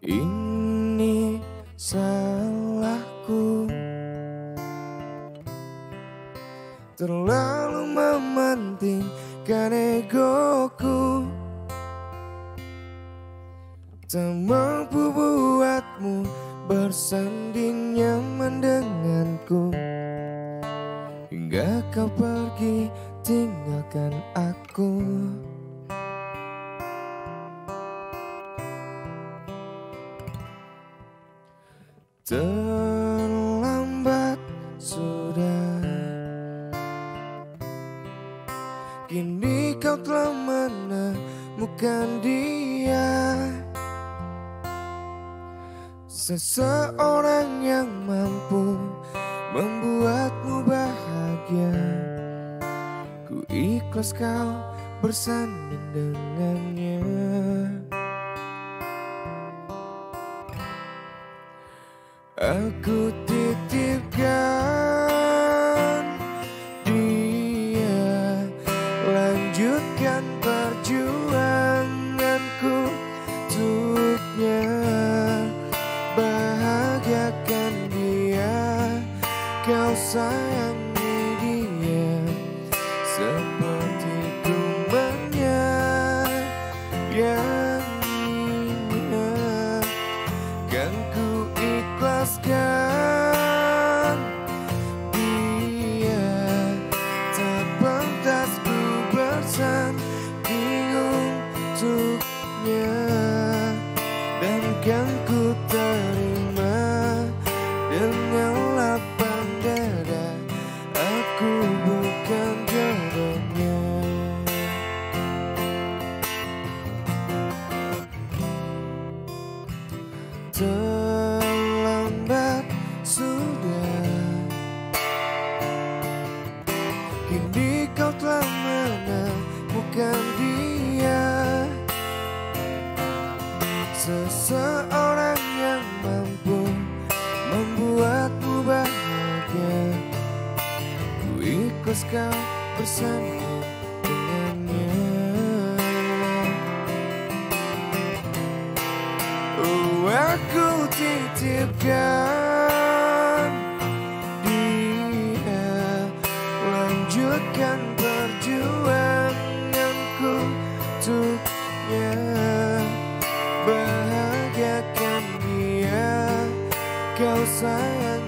Ini salahku, terlalu mementingkan egoku, tak mampu buatmu bersanding nyaman denganku, hingga kau pergi tinggalkan aku. Terlambat sudah, kini kau telah menemukan dia, seseorang yang mampu membuatmu bahagia. Ku ikhlas kau bersanding dengannya. Aku titipkan dia, lanjutkan perjuanganku untuknya, bahagiakan dia, kau sayangi dia seperti ku menyayanginya. Kan ku ikhlaskan dia, tak pantas ku bersanding untuknya, dan kan ku terima dengan lapang dada, aku bukan jodohnya. Terlambat sudah, kini kau telah menemukan dia, seseorang yang mampu membuatmu bahagia. Ku ikhlas kau bersanding dengannya. Oh, aku titipkan dia, lanjutkan perjuanganku untuknya, bahagiakan dia, kau sayang